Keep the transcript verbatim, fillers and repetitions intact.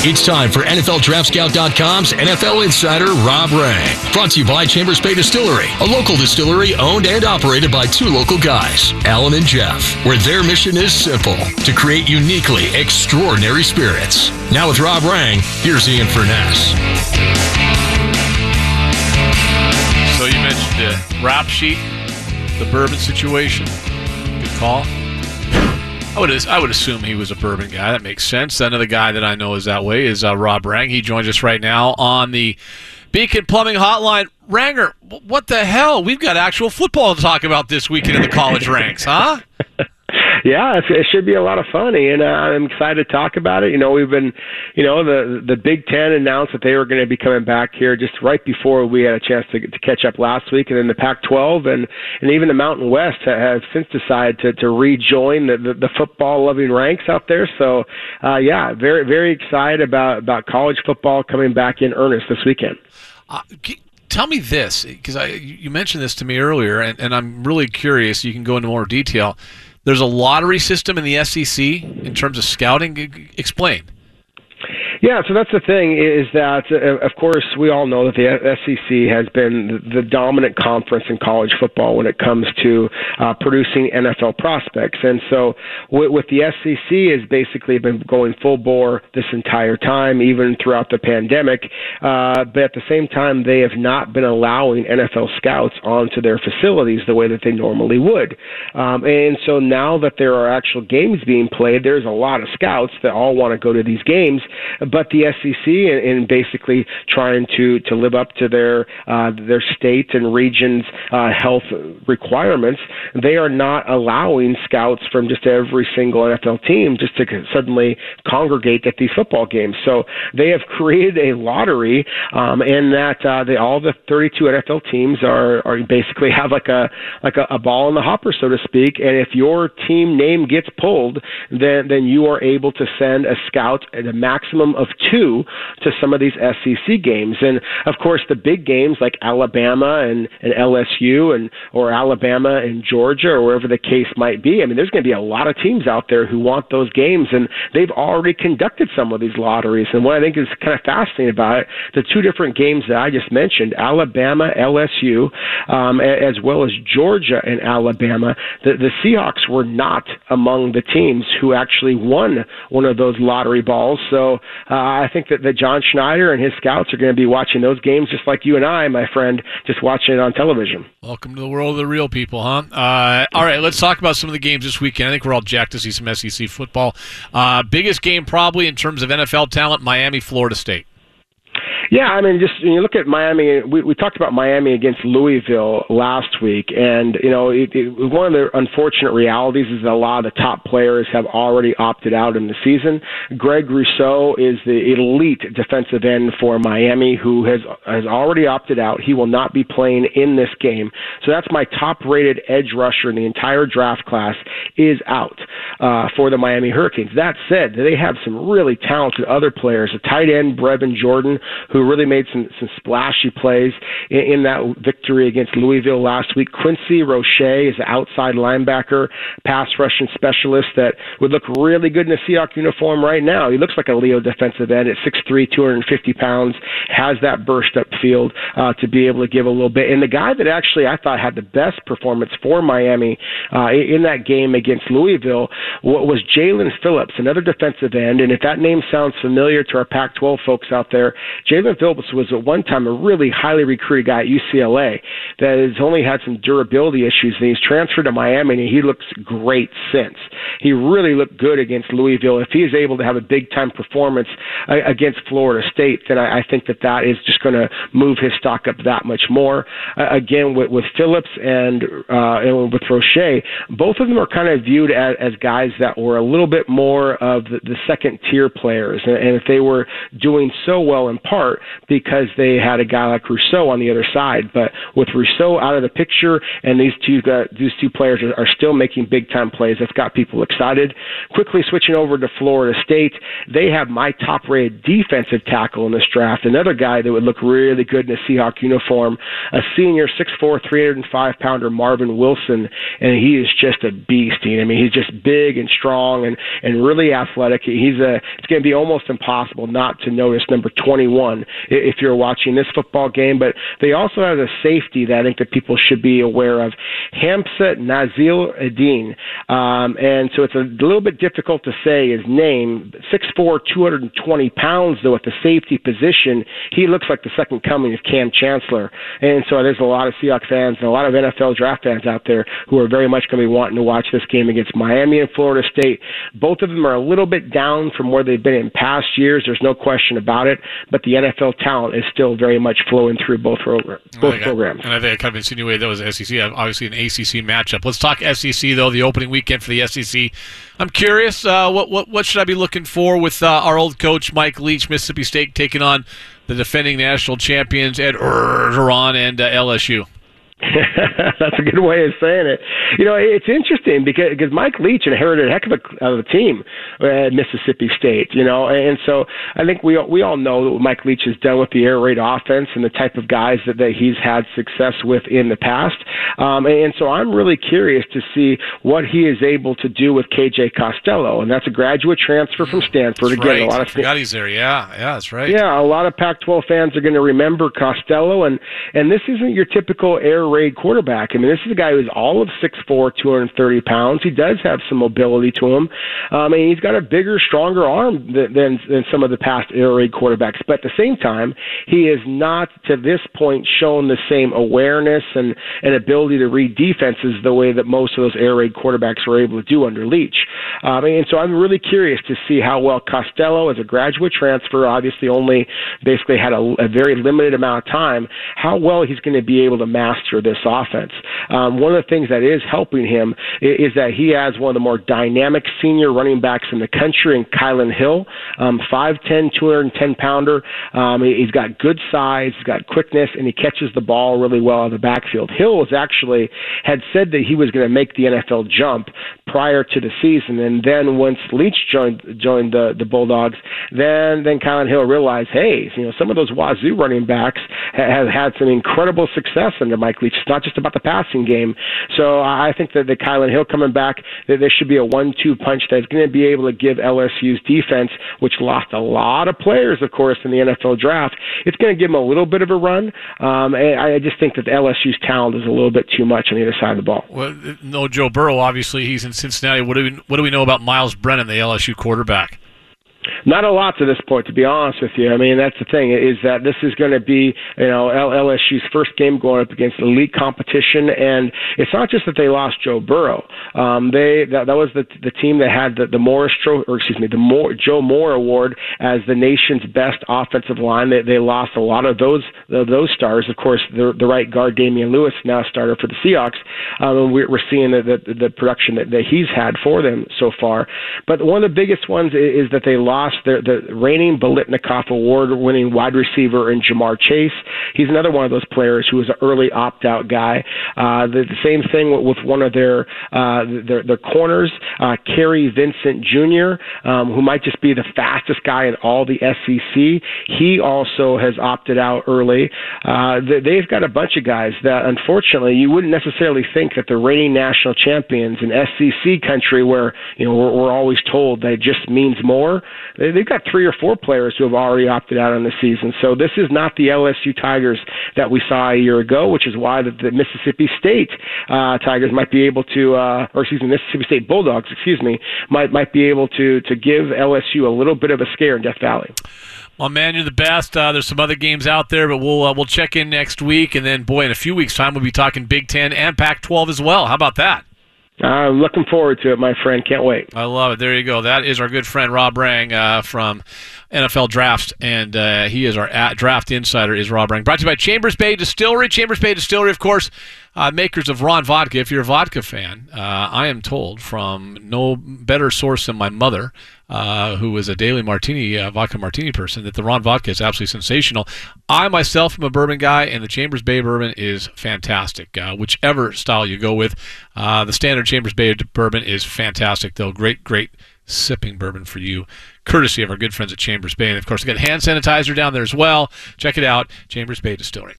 It's time for N F L Draft Scout dot com's N F L insider Rob Rang. Brought to you by Chambers Bay Distillery, a local distillery owned and operated by two local guys, Alan and Jeff, where their mission is simple, to create uniquely extraordinary spirits. Now with Rob Rang, here's Ian Furness. So you mentioned the rap sheet, the bourbon situation. Good call. I would I would assume he was a bourbon guy. That makes sense. Another guy that I know is that way is uh, Rob Rang. He joins us right now on the Beacon Plumbing Hotline. Ranger, what the hell? We've got actual football to talk about this weekend in the college ranks, huh? Yeah, it should be a lot of fun, and uh, I'm excited to talk about it. You know, we've been, you know, the the Big Ten announced that they were going to be coming back here just right before we had a chance to, to catch up last week, and then the Pac twelve and, and even the Mountain West have since decided to, to rejoin the, the, the football-loving ranks out there. So, uh, yeah, very very excited about, about college football coming back in earnest this weekend. Uh, Tell me this, because I you mentioned this to me earlier, and, and I'm really curious. You can go into more detail. There's a lottery system in the S E C in terms of scouting. Explain. Yeah, so that's the thing is that, uh, of course, we all know that the S E C has been the dominant conference in college football when it comes to uh, producing N F L prospects. And so with, with the S E C has basically been going full bore this entire time, even throughout the pandemic. Uh, but at the same time, they have not been allowing N F L scouts onto their facilities the way that they normally would. Um, and so now that there are actual games being played, there's a lot of scouts that all want to go to these games. But the S E C, in, in basically trying to, to live up to their uh, their state and region's uh, health requirements, they are not allowing scouts from just every single N F L team just to suddenly congregate at these football games. So they have created a lottery, um, in that uh, they all the thirty-two N F L teams are, are basically have like a like a, a ball in the hopper, so to speak. And if your team name gets pulled, then then you are able to send a scout at a maximum of two to some of these S E C games. And of course the big games like Alabama and, and L S U and or Alabama and Georgia or wherever the case might be, I mean there's going to be a lot of teams out there who want those games, and they've already conducted some of these lotteries. And what I think is kind of fascinating about it, the two different games that I just mentioned, Alabama, L S U, um, as well as Georgia and Alabama, the, the Seahawks were not among the teams who actually won one of those lottery balls. So uh, I think that, that John Schneider and his scouts are going to be watching those games just like you and I, my friend, just watching it on television. Welcome to the world of the real people, huh? Uh, all right, let's talk about some of the games this weekend. I think we're all jacked to see some S E C football. Uh, biggest game probably in terms of N F L talent, Miami, Florida State. Yeah, I mean, just when you look at Miami, we, we talked about Miami against Louisville last week, and, you know, it, it, one of the unfortunate realities is that a lot of the top players have already opted out in the season. Greg Rousseau is the elite defensive end for Miami who has, has already opted out. He will not be playing in this game. So that's my top-rated edge rusher in the entire draft class is out uh, for the Miami Hurricanes. That said, they have some really talented other players, a tight end, Brevin Jordan, who really made some, some splashy plays in, in that victory against Louisville last week. Quincy Roche is an outside linebacker, pass rushing specialist that would look really good in a Seahawks uniform right now. He looks like a Leo defensive end at six three, two hundred fifty pounds, has that burst up field uh, to be able to give a little bit. And the guy that actually I thought had the best performance for Miami uh, in that game against Louisville was Jalen Phillips, another defensive end. And if that name sounds familiar to our Pac twelve folks out there, Jalen Phillips was at one time a really highly recruited guy at U C L A that has only had some durability issues, and he's transferred to Miami, and he looks great since. He really looked good against Louisville. If he is able to have a big-time performance uh, against Florida State, then I, I think that that is just going to move his stock up that much more. Uh, again, with, with Phillips and, uh, and with Roche, both of them are kind of viewed as, as guys that were a little bit more of the, the second-tier players, and, and if they were doing so well in part, part because they had a guy like Rousseau on the other side. But with Rousseau out of the picture, and these two uh, these two players are, are still making big-time plays, that's got people excited. Quickly switching over to Florida State, they have my top-rated defensive tackle in this draft, another guy that would look really good in a Seahawk uniform, a senior six foot four, three oh five pounder Marvin Wilson, and he is just a beast. I mean, he's just big and strong and, and really athletic. He's a. It's going to be almost impossible not to notice number twenty-one if you're watching this football game. But they also have a safety that I think that people should be aware of, Hamza Nazil Adine. Um, and so it's a little bit difficult to say his name. six foot four, two hundred twenty pounds, though, at the safety position. He looks like the second coming of Cam Chancellor. And so there's a lot of Seahawks fans and a lot of N F L draft fans out there who are very much going to be wanting to watch this game against Miami and Florida State. Both of them are a little bit down from where they've been in past years. There's no question about it. But the N F L talent is still very much flowing through both, progr- both I, programs. And I think I kind of insinuated that was S E C, obviously an A C C matchup. Let's talk S E C, though, the opening weekend for the S E C. I'm curious, uh, what, what what should I be looking for with uh, our old coach, Mike Leach, Mississippi State, taking on the defending national champions, Ed Orgeron, and uh, L S U? That's a good way of saying it. You know, it's interesting because, because Mike Leach inherited a heck of a, of a team at Mississippi State, you know, and so I think we we all know what Mike Leach has done with the air raid offense and the type of guys that, that he's had success with in the past. Um, and so I'm really curious to see what he is able to do with K J Costello, and that's a graduate transfer from Stanford. That's Again, right. a lot of I forgot he's there. Yeah, yeah, that's right. Yeah, a lot of Pac twelve fans are going to remember Costello, and and this isn't your typical air raid quarterback. I mean, this is a guy who's all of six foot four, two hundred thirty pounds. He does have some mobility to him. Um, and he's got a bigger, stronger arm than, than, than some of the past air raid quarterbacks. But at the same time, he has not, to this point, shown the same awareness and, and ability to read defenses the way that most of those air raid quarterbacks were able to do under Leach. Um, and so I'm really curious to see how well Costello, as a graduate transfer, obviously only basically had a, a very limited amount of time, how well he's going to be able to master this offense. Um, one of the things that is helping him is, is that he has one of the more dynamic senior running backs in the country in Kylan Hill, um, five ten, two hundred ten pounder. Um, he, he's got good size, he's got quickness, and he catches the ball really well out of the backfield. Hill was actually had said that he was going to make the N F L jump prior to the season, and then once Leach joined joined the, the Bulldogs, then then Kylan Hill realized, hey, you know, some of those Wazoo running backs ha- have had some incredible success under Mike Leach. It's not just about the passing game. So I think that the Kylan Hill coming back, that there should be a one two punch that's going to be able to give L S U's defense, which lost a lot of players, of course, in the N F L draft, it's going to give them a little bit of a run. Um, and I just think that L S U's talent is a little bit too much on the other side of the ball. Well, no Joe Burrow, obviously. He's in Cincinnati. What do we, what do we know about Miles Brennan, the L S U quarterback? Not a lot to this point, to be honest with you. I mean, that's the thing, is that this is going to be, you know, L S U's first game going up against elite competition, and it's not just that they lost Joe Burrow. Um, they that, that was the the team that had the, the Morris, or excuse me, the Moore, Joe Moore Award as the nation's best offensive line. They, they lost a lot of those those stars. Of course, the, the right guard, Damian Lewis, now starter for the Seahawks. Um, and we're, we're seeing the, the, the production that, that he's had for them so far. But one of the biggest ones is, is that they lost the, the reigning Biletnikoff Award-winning wide receiver in Jamar Chase. He's another one of those players who was an early opt-out guy. Uh, the, the same thing with, with one of their uh, their, their corners, uh, Kerry Vincent Junior, um, who might just be the fastest guy in all the S E C. He also has opted out early. Uh, they've got a bunch of guys that, unfortunately, you wouldn't necessarily think that the reigning national champions in S E C country, where you know we're, we're always told that it just means more. They've got three or four players who have already opted out on the season. So this is not the L S U Tigers that we saw a year ago, which is why the, the Mississippi State uh, Tigers might be able to, uh, or excuse me, Mississippi State Bulldogs, excuse me, might might be able to to give L S U a little bit of a scare in Death Valley. Well, man, you're the best. Uh, there's some other games out there, but we'll uh, we'll check in next week, and then, boy, in a few weeks' time, we'll be talking Big Ten and Pac twelve as well. How about that? I'm looking forward to it, my friend. Can't wait. I love it. There you go. That is our good friend Rob Rang uh, from N F L drafts, and uh, he is our at draft insider, is Rob Rang. Brought to you by Chambers Bay Distillery. Chambers Bay Distillery, of course, uh, makers of Ron Vodka. If you're a vodka fan, uh, I am told from no better source than my mother, uh, who was a daily martini, uh, vodka martini person, that the Ron Vodka is absolutely sensational. I myself am a bourbon guy, and the Chambers Bay bourbon is fantastic. Uh, whichever style you go with, uh, the standard Chambers Bay bourbon is fantastic, though. Great, great sipping bourbon for you, courtesy of our good friends at Chambers Bay. And, of course, we got hand sanitizer down there as well. Check it out, Chambers Bay Distillery.